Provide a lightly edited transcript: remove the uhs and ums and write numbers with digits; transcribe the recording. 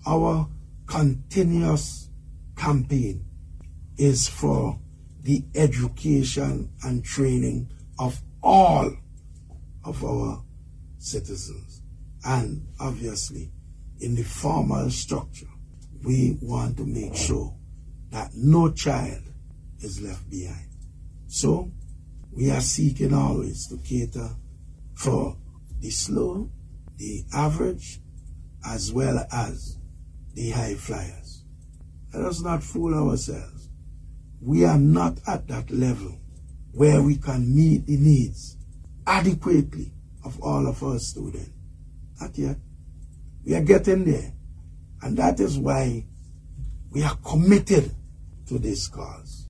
our continuous campaign is for the education and training of all of our citizens. And obviously, in the formal structure, we want to make sure that no child is left behind. So, we are seeking always to cater for the slow, the average, as well as the high flyers. Let us not fool ourselves. We are not at that level where we can meet the needs adequately of all of our students. Not yet. We are getting there. And that is why we are committed to this cause.